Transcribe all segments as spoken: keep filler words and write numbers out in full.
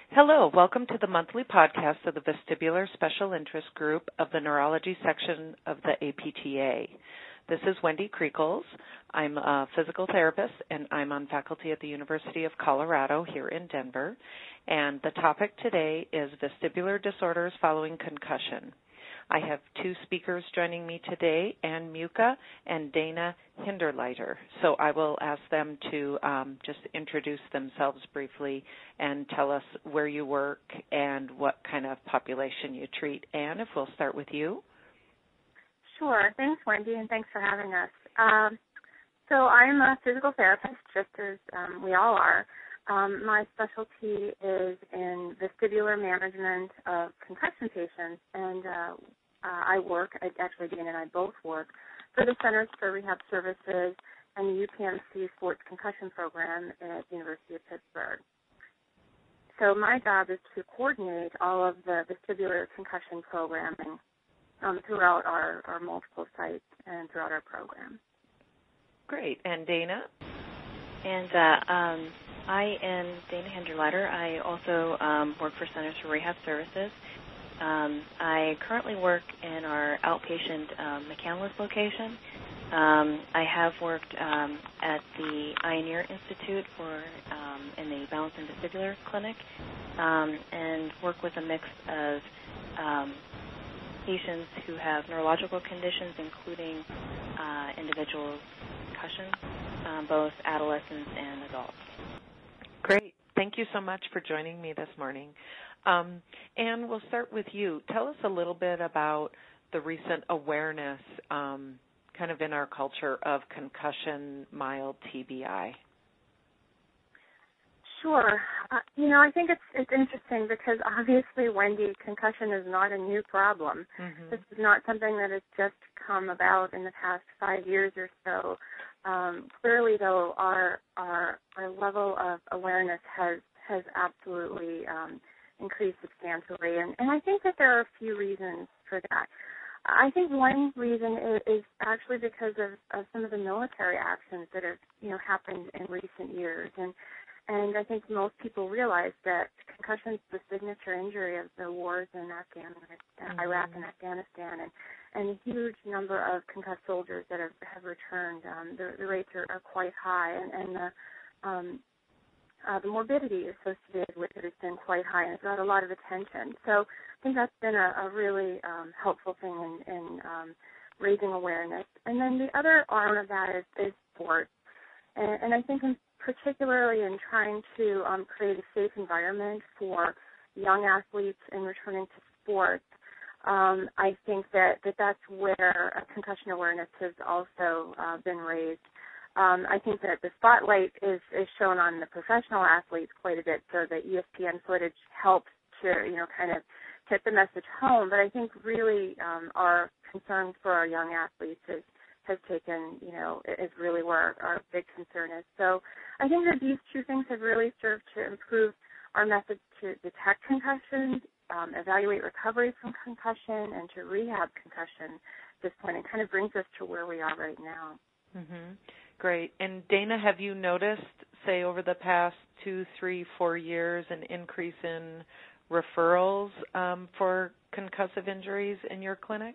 Hello, welcome to the monthly podcast of the Vestibular Special Interest Group of the Neurology Section of the A P T A. This is Wendy Kriegels. I'm a physical therapist, and I'm on faculty at the University of Colorado here in Denver. And the topic today is vestibular disorders following concussion. I have two speakers joining me today, Ann Muka and Dana Hinderleiter. So I will ask them to um, just introduce themselves briefly and tell us where you work and what kind of population you treat. Ann, if we'll start with you. Sure. Thanks, Wendy, and thanks for having us. Um, so I'm a physical therapist, just as um, we all are. Um, my specialty is in vestibular management of concussion patients, and uh, uh, I work, actually Dana and I both work, for the Centers for Rehab Services and the U P M C Sports Concussion Program at the University of Pittsburgh. So my job is to coordinate all of the vestibular concussion programming um, throughout our, our multiple sites and throughout our program. Great. And Dana? And uh, um, I am Dana Hinderleiter. I also um, work for Centers for Rehab Services. Um, I currently work in our outpatient um, McCandless location. Um, I have worked um, at the Ioneer Institute for um, in the Balance and Vestibular Clinic um, and work with a mix of um, patients who have neurological conditions, including uh, individuals with concussion, um, both adolescents and adults. Great. Thank you so much for joining me this morning. Um, Ann, we'll start with you. Tell us a little bit about the recent awareness um, kind of in our culture of concussion, mild T B I. Sure. Uh, you know, I think it's it's interesting because obviously, Wendy, concussion is not a new problem. Mm-hmm. This is not something that has just come about in the past five years or so. Um, clearly, though, our our our level of awareness has has absolutely um, increased substantially, and, and I think that there are a few reasons for that. I think one reason is, is actually because of, of some of the military actions that have, you know, happened in recent years, and and I think most people realize that concussion is the signature injury of the wars in Afghanistan, mm-hmm. Iraq and Afghanistan, and and a huge number of concussed soldiers that have, have returned. Um, the, the rates are, are quite high, and, and the um, Uh, the morbidity associated with it has been quite high, and it's got a lot of attention. So I think that's been a, a really um, helpful thing in, in um, raising awareness. And then the other arm of that is, is sport. And, and I think in particularly in trying to um, create a safe environment for young athletes in returning to sports, um, I think that, that that's where a concussion awareness has also uh, been raised. Um, I think that the spotlight is, is shown on the professional athletes quite a bit, so the E S P N footage helps to, you know, kind of get the message home. But I think really um, our concern for our young athletes is, has taken, you know, is really where our, our big concern is. So I think that these two things have really served to improve our method to detect concussions, um, evaluate recovery from concussion, and to rehab concussion at this point. It kind of brings us to where we are right now. Mm-hmm. Great. And Dana, have you noticed, say, over the past two, three, four years, an increase in referrals um, for concussive injuries in your clinic?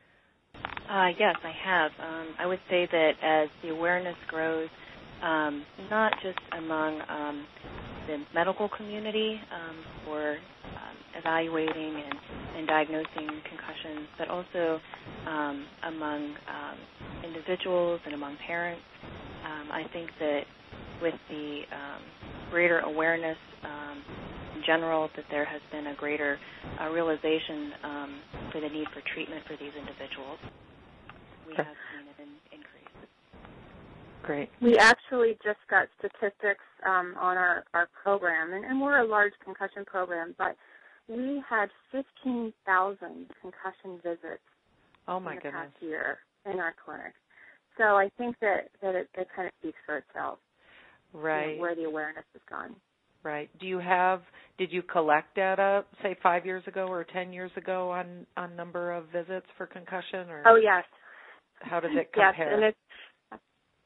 Uh, yes, I have. Um, I would say that as the awareness grows, um, not just among um, the medical community um, for um, evaluating and, and diagnosing concussions, but also um, among um, individuals and among parents. Um, I think that with the um, greater awareness um, in general, that there has been a greater uh, realization um, for the need for treatment for these individuals. We have seen an increase. Great. We actually just got statistics um, on our, our program, and, and we're a large concussion program, but we had fifteen thousand concussion visits oh my in the goodness. past year in our clinic. So I think that, that it, it kind of speaks for itself, right? You know, where the awareness has gone. Right. Do you have, did you collect data, say, five years ago or ten years ago on, on number of visits for concussion? Or oh, yes. How does it compare? Yes, and it's,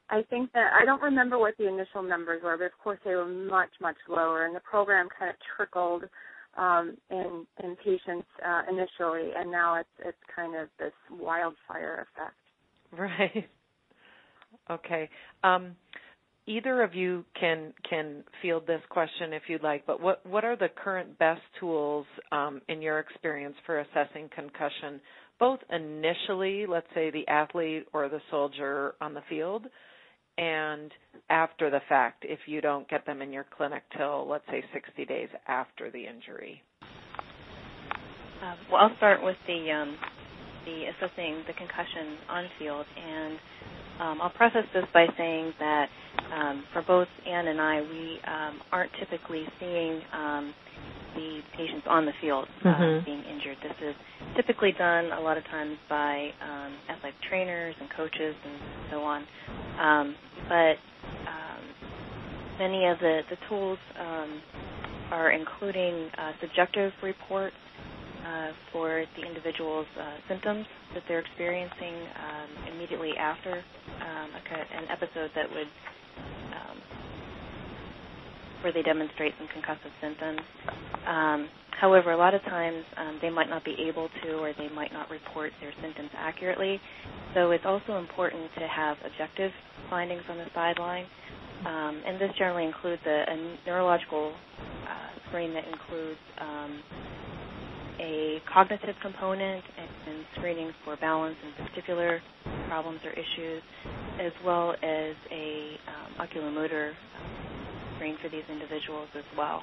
I think that, I don't remember what the initial numbers were, but of course they were much, much lower, and the program kind of trickled um, in, in patients uh, initially, and now it's, it's kind of this wildfire effect. Right. Okay. Um, either of you can can field this question if you'd like, but what, what are the current best tools um, in your experience for assessing concussion, both initially, let's say the athlete or the soldier on the field, and after the fact, if you don't get them in your clinic till, let's say, sixty days after the injury? Uh, well, I'll start with the um, the assessing the concussion on field, and um, I'll preface this by saying that um, for both Ann and I, we um, aren't typically seeing um, the patients on the field uh, mm-hmm. being injured. This is typically done a lot of times by um, athletic trainers and coaches and so on. Um, but um, many of the, the tools um, are including uh, subjective reports uh, for the individual's uh, symptoms that they're experiencing um, immediately after um, a, an episode that would um, where they demonstrate some concussive symptoms. Um, however, a lot of times um, they might not be able to, or they might not report their symptoms accurately. So it's also important to have objective findings on the sideline. Um, and this generally includes a, a neurological uh, screen that includes um, a cognitive component and, and screening for balance and vestibular problems or issues, as well as a um, oculomotor screen for these individuals as well.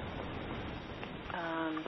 Um,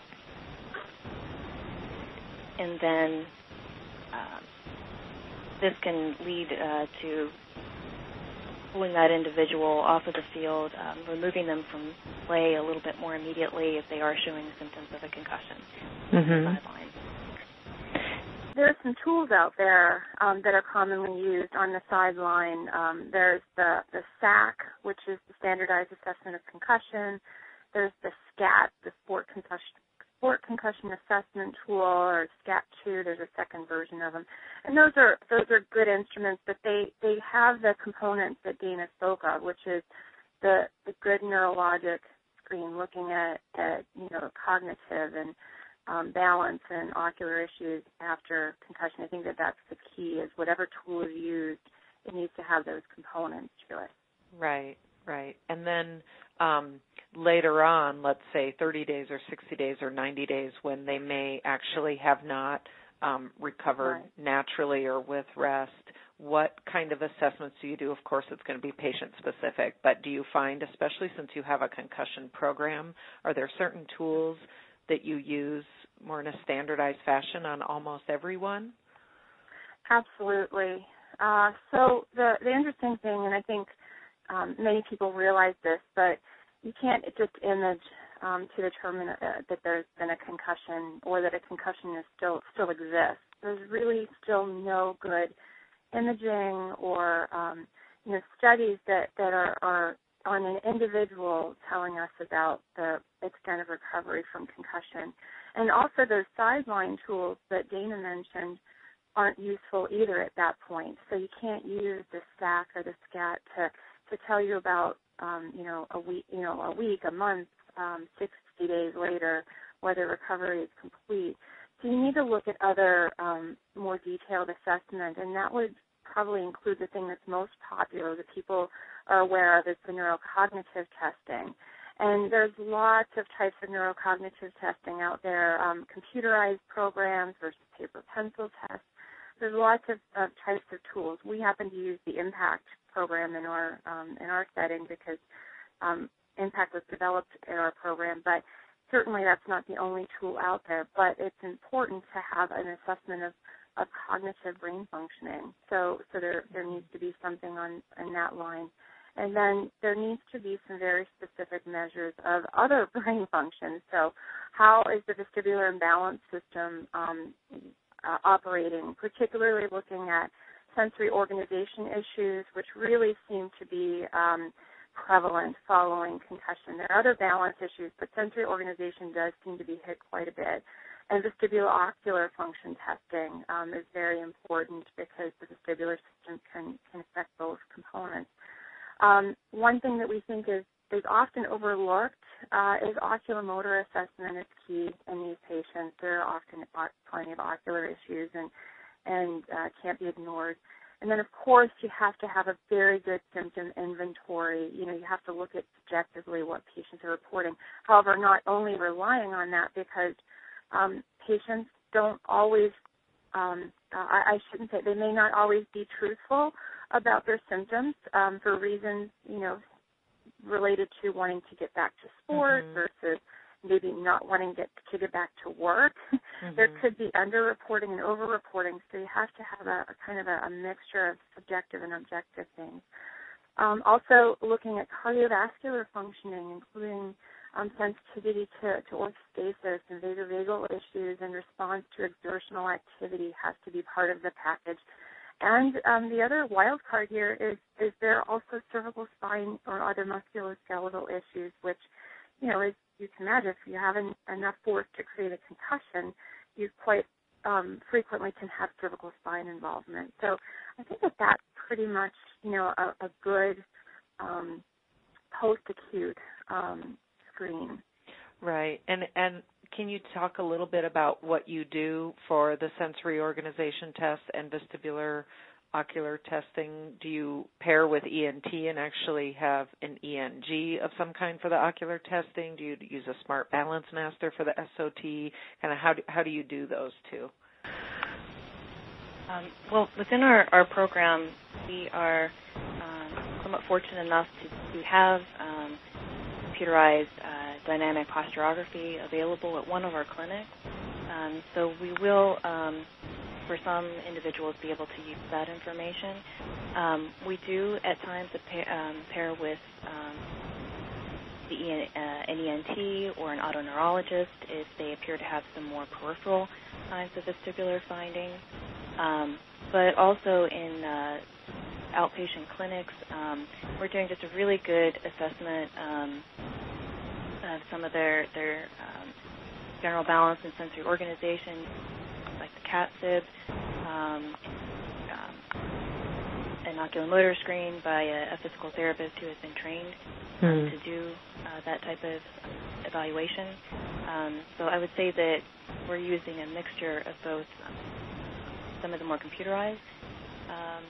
and then um, this can lead uh, to pulling that individual off of the field, um, removing them from play a little bit more immediately if they are showing symptoms of a concussion. Mm-hmm. There are some tools out there um, that are commonly used on the sideline. Um, there's the, the S A C, which is the Standardized Assessment of Concussion. There's the SCAT, the Sport Concussion, Sport Concussion Assessment Tool, or SCAT two. There's a second version of them. And those are those are good instruments, but they, they have the components that Dana spoke of, which is the, the good neurologic screen, looking at, at you know, cognitive and Um, balance and ocular issues after concussion. I think that that's the key, is whatever tool is used, it needs to have those components to it. Right, right. And then um, later on, let's say thirty days or sixty days or ninety days, when they may actually have not um, recovered right. naturally or with rest, what kind of assessments do you do? Of course, it's going to be patient-specific, but do you find, especially since you have a concussion program, are there certain tools that you use more in a standardized fashion on almost everyone? Absolutely. Uh, so the, the interesting thing, and I think um, many people realize this, but you can't just image um, to determine uh, that there's been a concussion or that a concussion is still still exists. There's really still no good imaging or um, you know studies that, that are, are on an individual telling us about the extent of recovery from concussion. And also those sideline tools that Dana mentioned aren't useful either at that point. So you can't use the S A C or the SCAT to, to tell you about, um, you know, a week, you know, a week, a month, um, sixty days later, whether recovery is complete. So you need to look at other um, more detailed assessment, and that would probably include the thing that's most popular that people are aware of, is the neurocognitive testing. And there's lots of types of neurocognitive testing out there, um, computerized programs versus paper pencil tests. There's lots of, of types of tools. We happen to use the IMPACT program in our um, in our setting because um, IMPACT was developed in our program, but certainly that's not the only tool out there. But it's important to have an assessment of, of cognitive brain functioning. So so there there needs to be something on in that line. And then there needs to be some very specific measures of other brain functions. So how is the vestibular and balance system um, uh, operating, particularly looking at sensory organization issues, which really seem to be um, prevalent following concussion. There are other balance issues, but sensory organization does seem to be hit quite a bit. and vestibulo-ocular function testing um, is very important because the vestibular system can, can affect both components. Um, one thing that we think is, is often overlooked uh, is oculomotor assessment is key in these patients. There are often plenty of ocular issues and, and uh, can't be ignored. And then, of course, you have to have a very good symptom inventory. You know, you have to look at subjectively what patients are reporting. However, not only relying on that because um, patients don't always, um, uh, I, I shouldn't say, they may not always be truthful about their symptoms um, for reasons, you know, related to wanting to get back to sport mm-hmm. versus maybe not wanting get, to get back to work. Mm-hmm. There could be underreporting and overreporting, so you have to have a, a kind of a, a mixture of subjective and objective things. Um, also looking at cardiovascular functioning, including um, sensitivity to, to orthostasis and vasovagal issues and response to exertional activity has to be part of the package. And um, the other wild card here is, is there also cervical spine or other musculoskeletal issues, which, you know, as you can imagine, if you have an, enough force to create a concussion, you quite um, frequently can have cervical spine involvement. So I think that that's pretty much, you know, a, a good um, post-acute um, screen. Right. And and can you talk a little bit about what you do for the sensory organization test and vestibular ocular testing? Do you pair with E N T and actually have an E N G of some kind for the ocular testing? Do you use a Smart Balance Master for the S O T? Kind of how do, how do you do those two? Um, well, within our, our program, we are um, somewhat fortunate enough to, to have um, computerized uh, dynamic posturography available at one of our clinics. Um, so we will, um, for some individuals, be able to use that information. Um, we do at times pair, um, pair with um, the E N, uh, an E N T or an otoneurologist if they appear to have some more peripheral signs of vestibular findings. Um, but also in uh, outpatient clinics, um, we're doing just a really good assessment um, of some of their, their um, general balance and sensory organization, like the CAT SIB, um, um, an oculomotor screen by a, a physical therapist who has been trained um, mm. to do uh, that type of evaluation. Um, so I would say that we're using a mixture of both um, some of the more computerized um,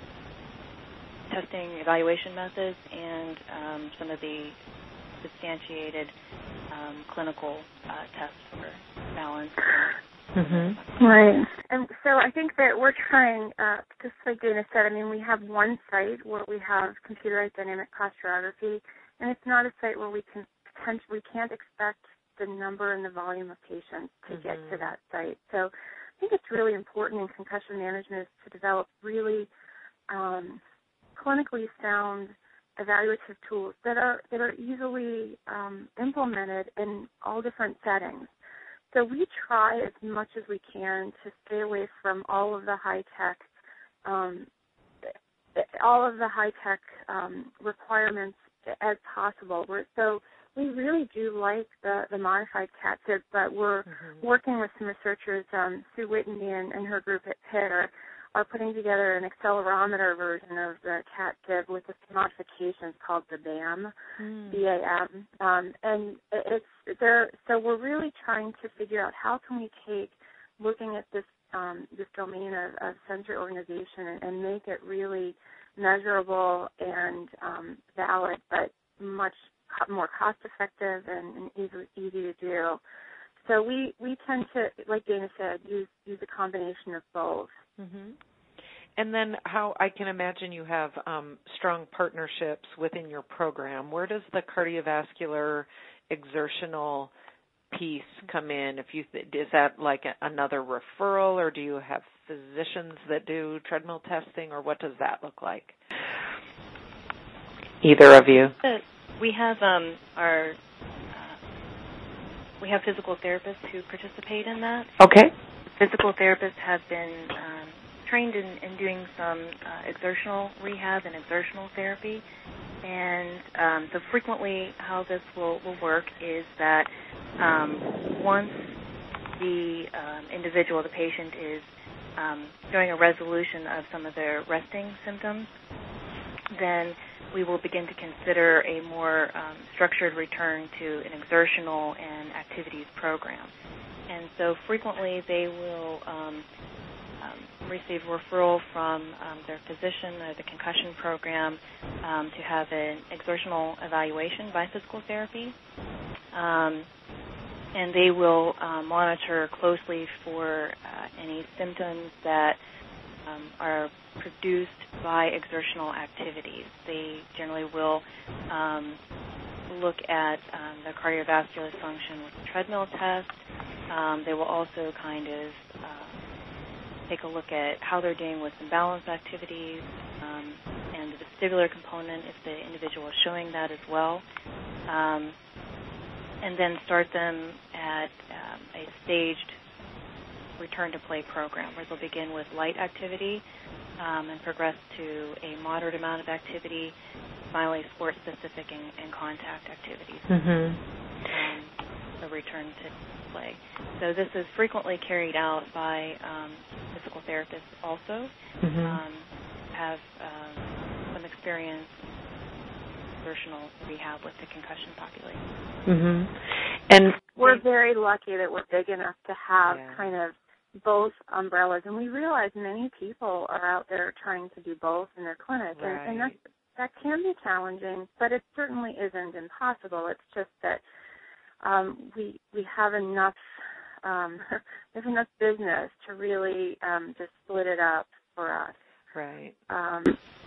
testing evaluation methods and um, some of the substantiated um, clinical uh, tests for balance. Mm-hmm. Right. And so I think that we're trying, uh, just like Dana said, I mean, we have one site where we have computerized dynamic posturography, and it's not a site where we can potentially, we can't expect the number and the volume of patients to mm-hmm. get to that site. So I think it's really important in concussion management is to develop really um, clinically sound evaluative tools that are that are easily um, implemented in all different settings. So we try as much as we can to stay away from all of the high-tech, um, all of the high-tech um, requirements as possible. We're, so we really do like the, the modified CAT SIB, but we're mm-hmm. working with some researchers, um, Sue Whitney and, and her group at Pitt are, are putting together an accelerometer version of the CAT SIB with some modifications called the B A M, mm. B A M. Um, and it's there. So we're really trying to figure out how can we take looking at this um, this domain of, of sensory organization and, and make it really measurable and um, valid, but much more cost-effective and, and easy, easy to do. So we, we tend to, like Dana said, use use a combination of both. Mm-hmm. And then how I can imagine you have um, strong partnerships within your program. Where does the cardiovascular exertional piece come in? If you th- is that like a, another referral, or do you have physicians that do treadmill testing, or what does that look like? Either of you. We have um, our uh, we have physical therapists who participate in that. Okay. Physical therapists have been um, trained in, in doing some uh, exertional rehab and exertional therapy, and um, so frequently how this will, will work is that um, once the um, individual, the patient, is um, showing a resolution of some of their resting symptoms, then we will begin to consider a more um, structured return to an exertional and activities program. And so frequently they will um, um, receive referral from um, their physician or the concussion program um, to have an exertional evaluation by physical therapy. Um, and they will uh, monitor closely for uh, any symptoms that um, are produced by exertional activities. They generally will um, look at um, the cardiovascular function with the treadmill test. Um, they will also kind of uh, take a look at how they're doing with some balance activities um, and the vestibular component if the individual is showing that as well. Um, and then start them at um, a staged return-to-play program where they'll begin with light activity um, and progress to a moderate amount of activity, finally sport-specific and, and contact activities. Mm-hmm. Um, the return to play. So this is frequently carried out by um, physical therapists also, mm-hmm. um, have um, some experience exertional rehab with the concussion population. Mm-hmm. And we're very lucky that we're big enough to have yeah. kind of both umbrellas, and we realize many people are out there trying to do both in their clinic, right. and, and that's, that can be challenging, but it certainly isn't impossible. It's just that um, we we have enough um, there's enough business to really um, just split it up for us. Right. Um,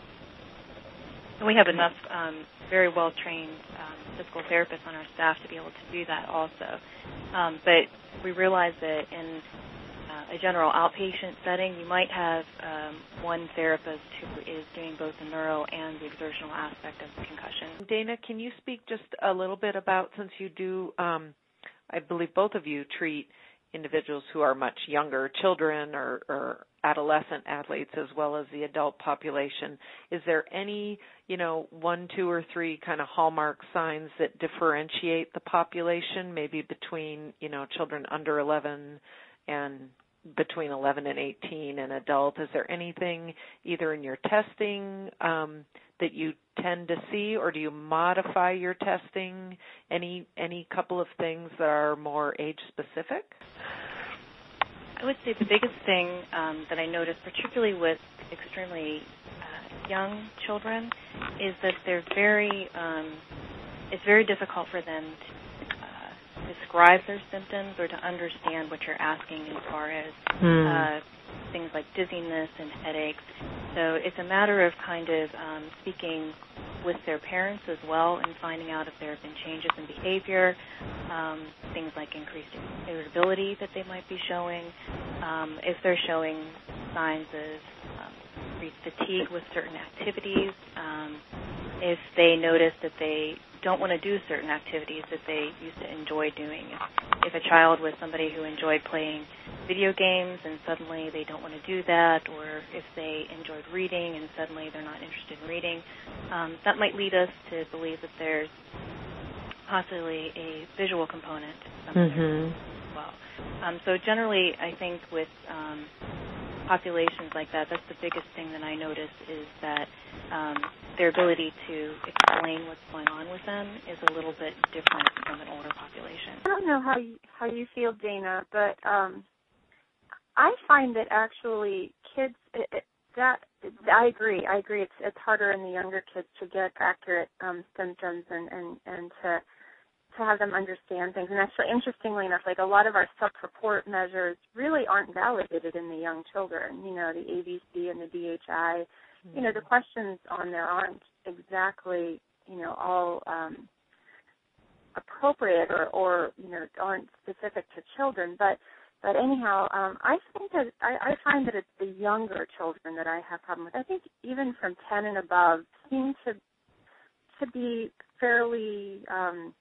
we have enough um, very well-trained um, physical therapists on our staff to be able to do that also. Um, but we realize that in uh, a general outpatient setting, you might have um, one therapist who is doing both the neuro and the exertional aspect of the concussion. Dana, can you speak just a little bit about, since you do, um, I believe both of you treat individuals who are much younger, children or, or adolescent athletes, as well as the adult population. Is there any, you know, one, two, or three kind of hallmark signs that differentiate the population, maybe between, you know, children under eleven and between eleven and eighteen and adult? Is there anything either in your testing um, that you tend to see, or do you modify your testing? Any any couple of things that are more age specific? I would say the biggest thing um, that I notice, particularly with extremely uh, young children, is that they're very, um, it's very difficult for them to uh, describe their symptoms or to understand what you're asking as far as hmm. uh, things like dizziness and headaches. So it's a matter of kind of um, speaking with their parents as well and finding out if there have been changes in behavior, um, things like increased irritability that they might be showing, um, if they're showing signs of um, increased fatigue with certain activities, um, if they notice that they don't want to do certain activities that they used to enjoy doing. If, if a child was somebody who enjoyed playing video games and suddenly they don't want to do that, or if they enjoyed reading and suddenly they're not interested in reading, um, that might lead us to believe that there's possibly a visual component to some mm-hmm. as well. Um, so generally, I think with um, populations like that, that's the biggest thing that I notice is that um, their ability to explain what's going on with them is a little bit different from an older population. I don't know how you, how you feel, Dana, but um, I find that actually kids, it, it, that I agree. I agree. It's it's harder in the younger kids to get accurate um, symptoms and, and, and to to have them understand things. And actually, interestingly enough, like a lot of our self-report measures really aren't validated in the young children. You know, the A B C and the D H I. Mm-hmm. You know, the questions on there aren't exactly, you know, all um, appropriate or, or, you know, aren't specific to children. But But anyhow, um, I think that I, I find that it's the younger children that I have problem with. I think even from ten and above seem to to be fairly um,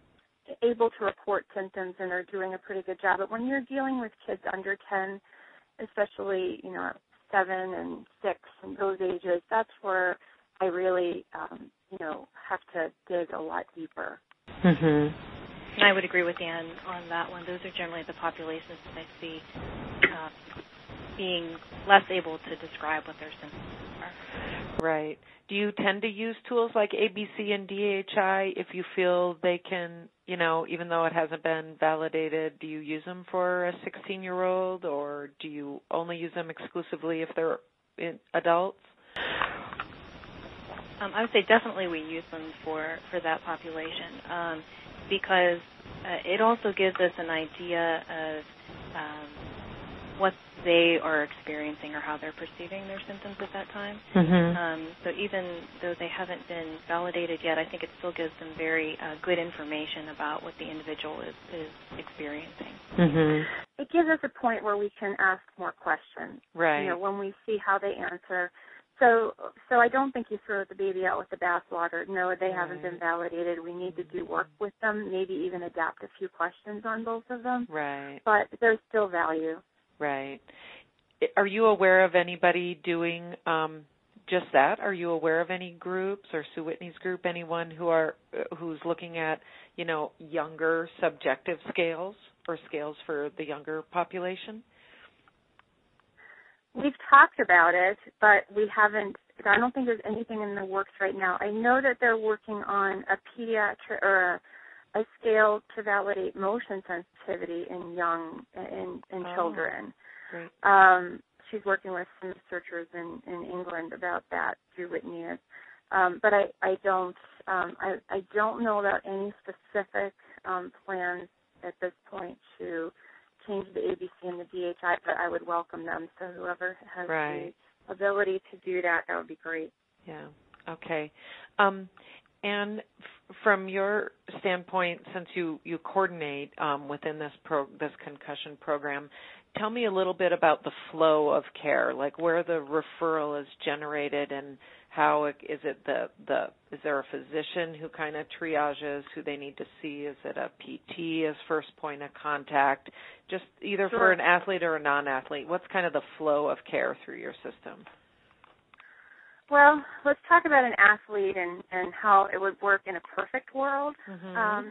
able to report symptoms and are doing a pretty good job. But when you're dealing with kids under ten, especially, you know, seven and six and those ages, that's where I really, um, you know, have to dig a lot deeper. Mm-hmm. And I would agree with Ann on that one. Those are generally the populations that I see uh, being less able to describe what their symptoms are. Right. Do you tend to use tools like A B C and D H I if you feel they can, you know, even though it hasn't been validated, do you use them for a sixteen-year-old, or do you only use them exclusively if they're in adults? Um, I would say definitely we use them for, for that population um, because uh, it also gives us an idea of um, what they are experiencing or how they're perceiving their symptoms at that time. Mm-hmm. Um, so even though they haven't been validated yet, I think it still gives them very uh, good information about what the individual is, is experiencing. Mm-hmm. It gives us a point where we can ask more questions. Right. You know, when we see how they answer. So, so I don't think you throw the baby out with the bathwater. No, they right. haven't been validated. We need to do work with them, maybe even adapt a few questions on both of them. Right. But there's still value. Right. Are you aware of anybody doing um, just that? Are you aware of any groups or Sue Whitney's group, anyone who are who's looking at, you know, younger subjective scales or scales for the younger population? We've talked about it, but we haven't. I don't think there's anything in the works right now. I know that they're working on a pediatric or a, a scale to validate motion sensitivity in young in, in oh, children. Great. Um, she's working with some researchers in, in England about that. Sue Whitney is, um, but I, I don't um, I, I don't know about any specific um, plans at this point to change the A B C and the D H I, but I would welcome them. So whoever has right. the ability to do that, that would be great. Yeah. Okay. Um, and f- from your standpoint, since you, you coordinate um, within this pro- this concussion program, tell me a little bit about the flow of care, like where the referral is generated and how it, is it the, the is there a physician who kind of triages who they need to see? Is it a P T as first point of contact? Just either Sure. for an athlete or a non-athlete, what's kind of the flow of care through your system? Well, let's talk about an athlete and, and how it would work in a perfect world. Mm-hmm. Um,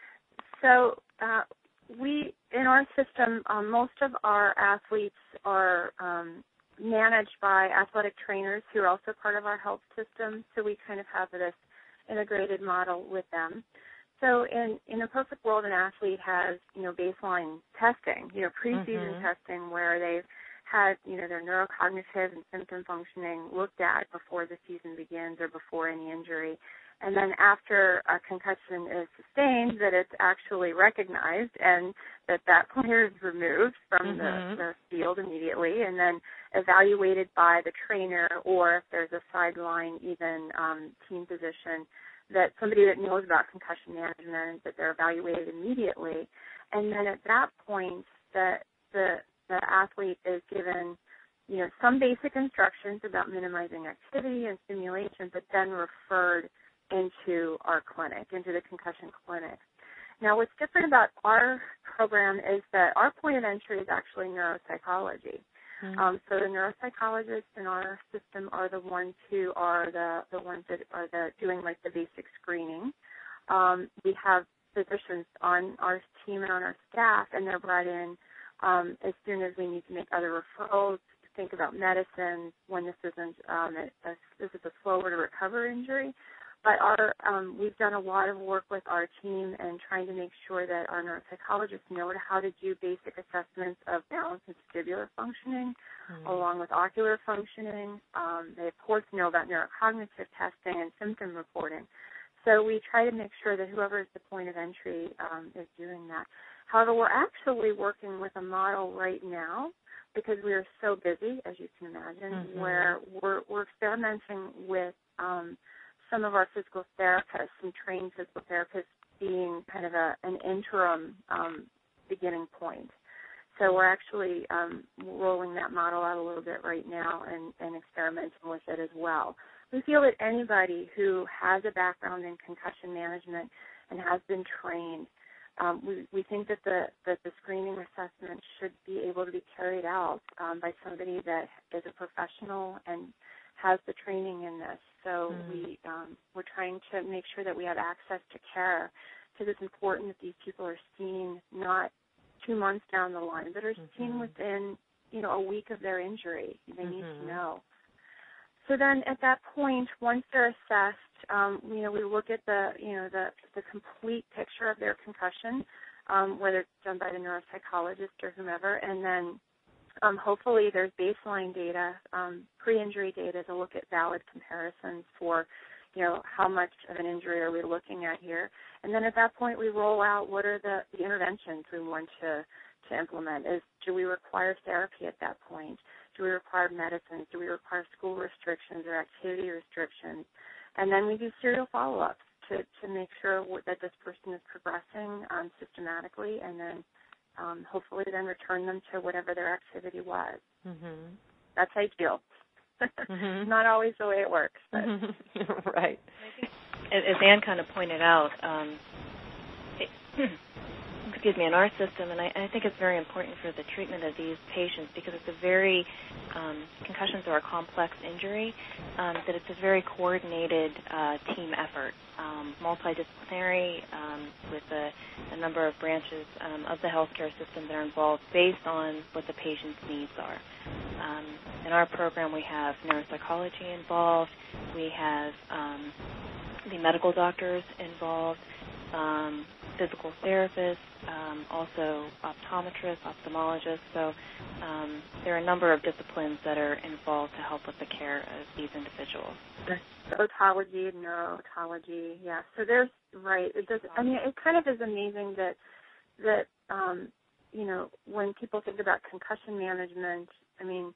so uh, we, in our system, um, most of our athletes are um, managed by athletic trainers who are also part of our health system, so we kind of have this integrated model with them. So in, in a perfect world, an athlete has, you know, baseline testing, you know, preseason mm-hmm. testing where they've had, you know, their neurocognitive and symptom functioning looked at before the season begins or before any injury. And then after a concussion is sustained, that it's actually recognized and that that player is removed from mm-hmm. the, the field immediately and then evaluated by the trainer, or if there's a sideline even um, team physician, that somebody that knows about concussion management, that they're evaluated immediately. And then at that point, the the the athlete is given, you know, some basic instructions about minimizing activity and stimulation, but then referred into our clinic, into the concussion clinic. Now, what's different about our program is that our point of entry is actually neuropsychology. Mm-hmm. Um, so the neuropsychologists in our system are the ones who are the, the ones that are the, doing like the basic screening. Um, we have physicians on our team and on our staff, and they're brought in um, as soon as we need to make other referrals, think about medicine when this isn't um, a, a, this is a slower to recover injury. But our um, we've done a lot of work with our team and trying to make sure that our neuropsychologists know how to do basic assessments of balance and vestibular functioning, mm-hmm. along with ocular functioning. Um, they, of course, know about neurocognitive testing and symptom reporting. So we try to make sure that whoever is the point of entry um, is doing that. However, we're actually working with a model right now because we are so busy, as you can imagine, mm-hmm. where we're, we're experimenting with um, some of our physical therapists, some trained physical therapists being kind of a, an interim um, beginning point. So we're actually um, rolling that model out a little bit right now and, and experimenting with it as well. We feel that anybody who has a background in concussion management and has been trained, um, we, we think that the, that the screening assessment should be able to be carried out um, by somebody that is a professional and has the training in this. So mm. we, um, we're trying to make sure that we have access to care because it's important that these people are seen not two months down the line, but are mm-hmm. seen within, you know, a week of their injury. They mm-hmm. need to know. So then at that point, once they're assessed, um, you know, we look at the, you know, the, the complete picture of their concussion, um, whether it's done by the neuropsychologist or whomever, and then um, hopefully there's baseline data, um, pre-injury data to look at valid comparisons for, you know, how much of an injury are we looking at here. And then at that point we roll out what are the, the interventions we want to, to implement. Is, do we require therapy at that point? Do we require medicines? Do we require school restrictions or activity restrictions? And then we do serial follow-ups to, to make sure that this person is progressing um, systematically, and then um, hopefully then return them to whatever their activity was. Mm-hmm. That's ideal. Mm-hmm. Not always the way it works. But. Right. As Anne kind of pointed out, um, it, excuse me, in our system, and I, I think it's very important for the treatment of these patients because it's a very, um, concussions are a complex injury, um, that it's a very coordinated uh, team effort, um, multidisciplinary um, with a, a number of branches um, of the healthcare system that are involved based on what the patient's needs are. Um, in our program, we have neuropsychology involved. We have um, the medical doctors involved, um, physical therapists, um, also optometrists, ophthalmologists. So um, there are a number of disciplines that are involved to help with the care of these individuals. Otology, neurotology, yeah. So there's, right, it does, I mean, it kind of is amazing that, that um, you know, when people think about concussion management, I mean,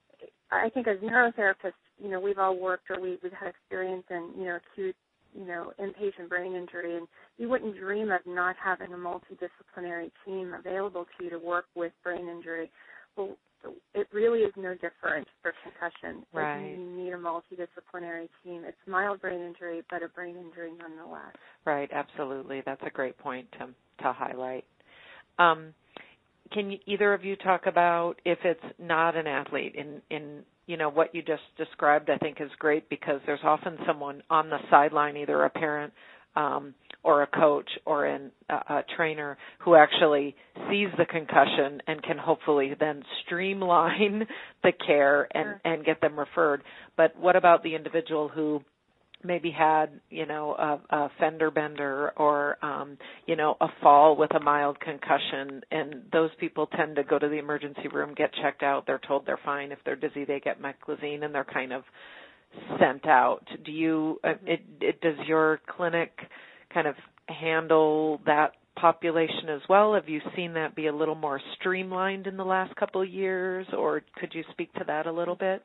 I think as neurotherapists, you know, we've all worked or we, we've had experience in, you know, acute, you know, inpatient brain injury, and you wouldn't dream of not having a multidisciplinary team available to you to work with brain injury. Well, it really is no different for concussion. Right. You need a multidisciplinary team. It's mild brain injury, but a brain injury nonetheless. Right, absolutely. That's a great point to, to highlight. Um, can you, either of you talk about if it's not an athlete in, in you know, what you just described, I think is great because there's often someone on the sideline, either a parent um, or a coach or an, uh, a trainer who actually sees the concussion and can hopefully then streamline the care and, sure. and get them referred. But what about the individual who maybe had, you know, a, a fender bender or, um, you know, a fall with a mild concussion, and those people tend to go to the emergency room, get checked out. They're told they're fine. If they're dizzy, they get meclizine, and they're kind of sent out. Do you, it, it, does your clinic kind of handle that population as well? Have you seen that be a little more streamlined in the last couple of years, or could you speak to that a little bit?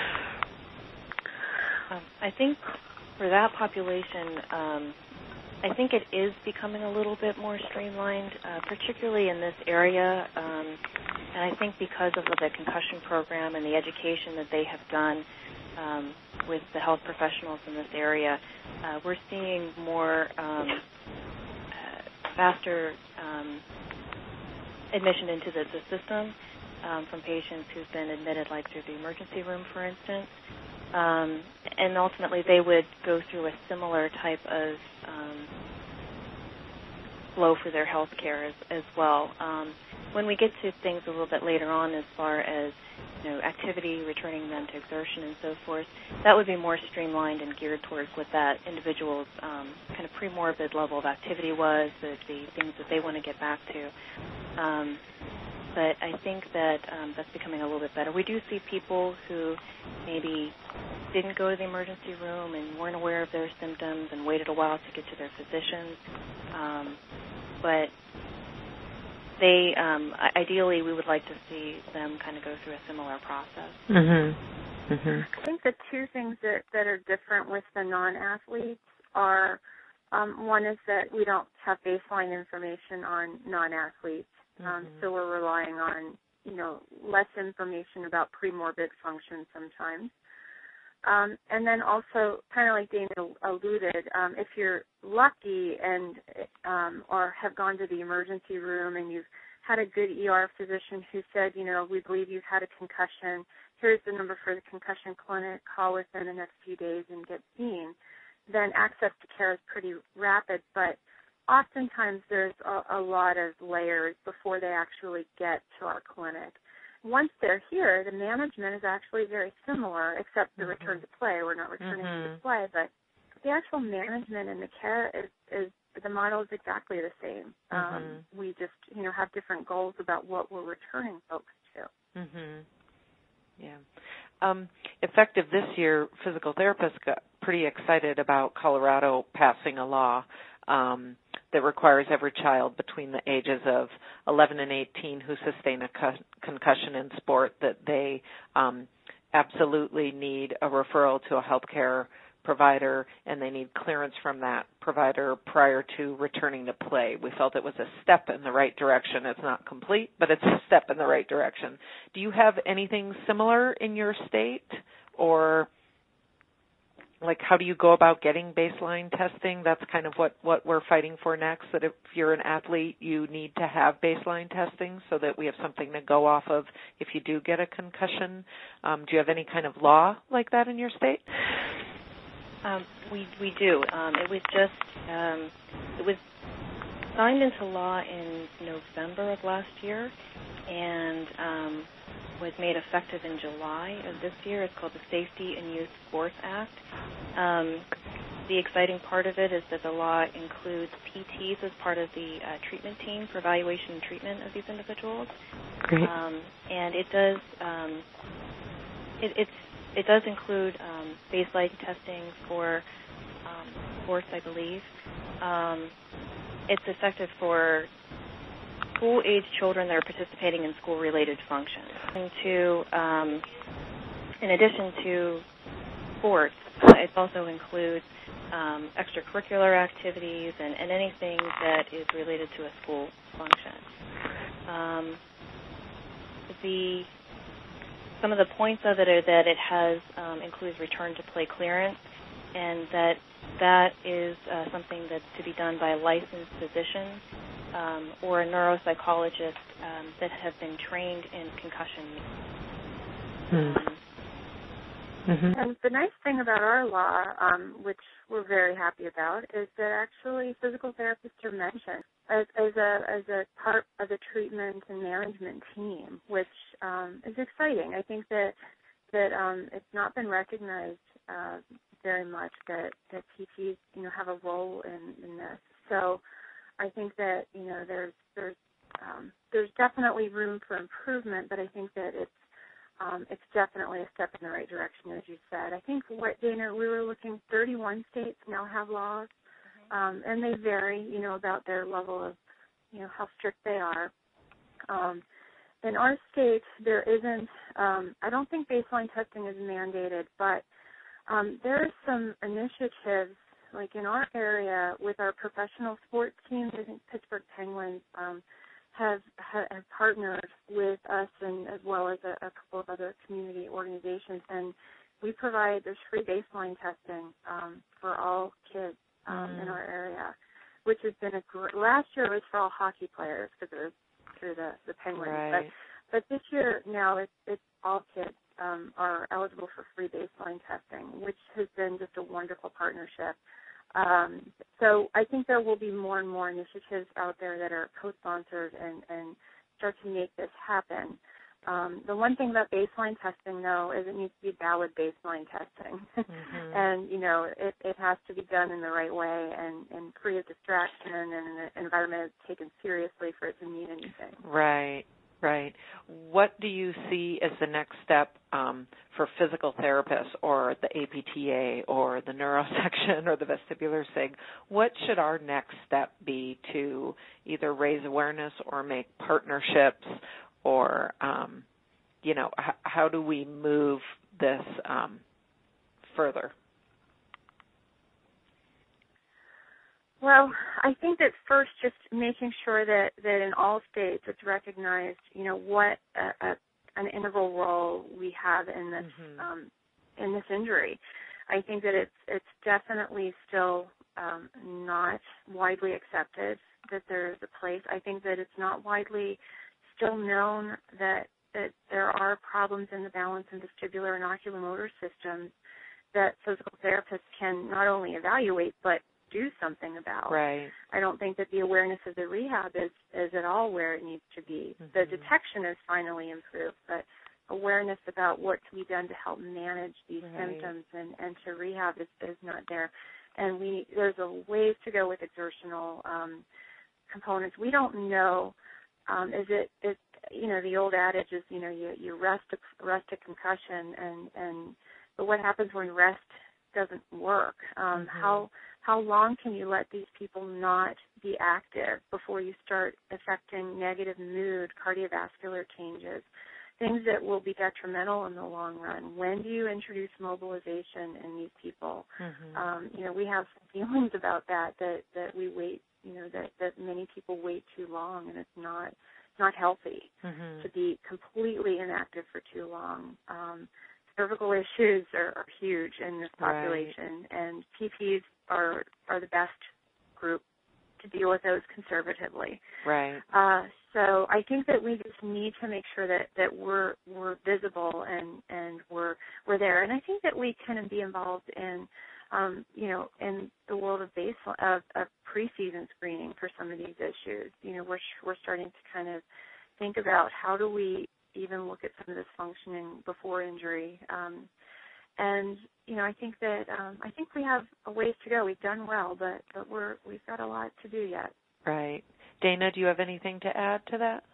Um, I think for that population, um, I think it is becoming a little bit more streamlined, uh, particularly in this area. Um, and I think because of the concussion program and the education that they have done um, with the health professionals in this area, uh, we're seeing more um, uh, faster um, admission into the, the system um, from patients who've been admitted, like through the emergency room, for instance. Um, and ultimately, they would go through a similar type of um, flow for their health care as, as well. Um, when we get to things a little bit later on, as far as you know, activity, returning them to exertion, and so forth, that would be more streamlined and geared towards what that individual's um, kind of premorbid level of activity was, the, the things that they want to get back to. Um, But I think that um, that's becoming a little bit better. We do see people who maybe didn't go to the emergency room and weren't aware of their symptoms and waited a while to get to their physicians. Um, but they, um, ideally, we would like to see them kind of go through a similar process. Mm-hmm. Mm-hmm. I think the two things that, that are different with the non-athletes are, um, one is that we don't have baseline information on non-athletes. Um, mm-hmm. So we're relying on, you know, less information about premorbid function sometimes. Um, and then also, kind of like Dana alluded, um, if you're lucky and um, or have gone to the emergency room and you've had a good E R physician who said, you know, we believe you've had a concussion, here's the number for the concussion clinic, call within the next few days and get seen, then access to care is pretty rapid. But oftentimes there's a, a lot of layers before they actually get to our clinic. Once they're here, the management is actually very similar, except the mm-hmm. return to play. We're not returning mm-hmm. to play, but the actual management and the care is, is the model is exactly the same. Mm-hmm. Um, we just, you know, have different goals about what we're returning folks to. Mm-hmm. Yeah. Um, effective this year, physical therapists got pretty excited about Colorado passing a law um, that requires every child between the ages of eleven and eighteen who sustain a co- concussion in sport that they um, absolutely need a referral to a healthcare provider, and they need clearance from that provider prior to returning to play. We felt it was a step in the right direction. It's not complete, but it's a step in the right direction. Do you have anything similar in your state, or like how do you go about getting baseline testing? That's kind of what, what we're fighting for next, that if you're an athlete, you need to have baseline testing so that we have something to go off of if you do get a concussion. Um, do you have any kind of law like that in your state? Um, we we do. Um, it was just um, it was signed into law in November of last year, and um, was made effective in July of this year. It's called the Safety in Youth Sports Act. Um, the exciting part of it is that the law includes P Ts as part of the uh, treatment team for evaluation and treatment of these individuals. Great. Um, and it does um, it, it's It does include um, baseline testing for um, sports, I believe. Um, it's effective for school-age children that are participating in school-related functions. And to, um, in addition to sports, uh, it also includes um, extracurricular activities and, and anything that is related to a school function. Um, the Some of the points of it are that it has um, includes return to play clearance, and that that is uh, something that's to be done by a licensed physician um, or a neuropsychologist um, that have been trained in concussion. Mm. Um, mm-hmm. And the nice thing about our law, um, which we're very happy about, is that actually physical therapists are mentioned as, as a as a part of the treatment and management team, which um, is exciting. I think that that um, it's not been recognized uh, very much that, that P Ts, you know, have a role in, in this. So I think that, you know, there's there's um, there's definitely room for improvement, but I think that it's um, it's definitely a step in the right direction, as you said. I think what Dana, we were looking, thirty-one states now have laws. Um, and they vary, you know, about their level of, you know, how strict they are. Um, in our state, there isn't, um, I don't think baseline testing is mandated, but um, there are some initiatives, like in our area with our professional sports teams. I think Pittsburgh Penguins um, have, have partnered with us, and as well as a, a couple of other community organizations, and we provide, there's free baseline testing um, for all kids. Um, mm. in our area, which has been a great, last year it was for all hockey players because it was through the, the Penguins. Right. But, but this year now it's, it's all kids um, are eligible for free baseline testing, which has been just a wonderful partnership. Um, so I think there will be more and more initiatives out there that are co-sponsored and, and start to make this happen. Um, the one thing about baseline testing, though, is it needs to be valid baseline testing. Mm-hmm. And, you know, it, it has to be done in the right way and, and free of distraction, and an environment is taken seriously for it to mean anything. Right, right. What do you see as the next step um, for physical therapists or the A P T A or the neurosection or the vestibular sig? What should our next step be to either raise awareness or make partnerships? Or, um, you know, h- how do we move this um, further? Well, I think that first just making sure that, that in all states it's recognized, you know, what a, a, an integral role we have in this mm-hmm. um, in this injury. I think that it's it's definitely still um, not widely accepted that there's a place. I think that it's not widely still known that, that there are problems in the balance and vestibular and oculomotor systems that physical therapists can not only evaluate but do something about. Right. I don't think that the awareness of the rehab is, is at all where it needs to be. Mm-hmm. The detection is finally improved, but awareness about what can be done to help manage these right. symptoms and, and to rehab is, is not there. And we there's a ways to go with exertional um, components. We don't know. Um, is it is you know the old adage is you know you you rest a, rest a concussion and and but what happens when rest doesn't work? Um, mm-hmm. How how long can you let these people not be active before you start affecting negative mood, cardiovascular changes, things that will be detrimental in the long run? When do you introduce mobilization in these people? Mm-hmm. Um, you know, we have feelings about that, that, that we wait, you know, that, that many people wait too long, and it's not not healthy mm-hmm. to be completely inactive for too long. Um, cervical issues are, are huge in this population, right. and P Ps are are the best group to deal with those conservatively. Right. Uh, so I think that we just need to make sure that, that we're we're visible and, and we're we're there. And I think that we can be involved in um, you know in the world of base of, of preseason screening for some of these issues. You know, we're we're starting to kind of think about how do we even look at some of this functioning before injury. Um, and you know, I think that um, I think we have a ways to go. We've done well, but but we're we've got a lot to do yet. Right. Dana, do you have anything to add to that?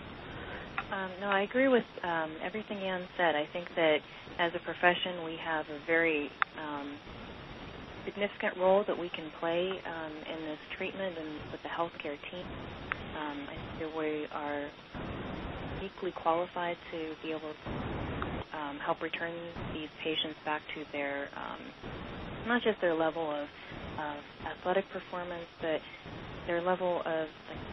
Um, no, I agree with um, everything Ann said. I think that as a profession, we have a very um, significant role that we can play um, in this treatment and with the healthcare team. Um, I think that we are equally qualified to be able to um, help return these patients back to their, um, not just their level of, of athletic performance, but their level of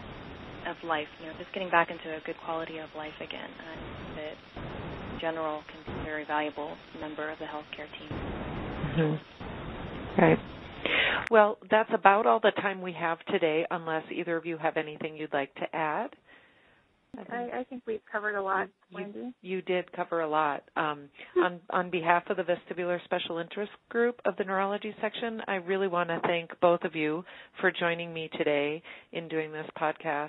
of life, you know, just getting back into a good quality of life again. And I think that in general can be a very valuable member of the healthcare team. Mm-hmm. Right. Well, that's about all the time we have today, unless either of you have anything you'd like to add. I think, I, I think we've covered a lot, Wendy. You, you did cover a lot. Um, on, on behalf of the Vestibular Special Interest Group of the Neurology Section, I really want to thank both of you for joining me today in doing this podcast.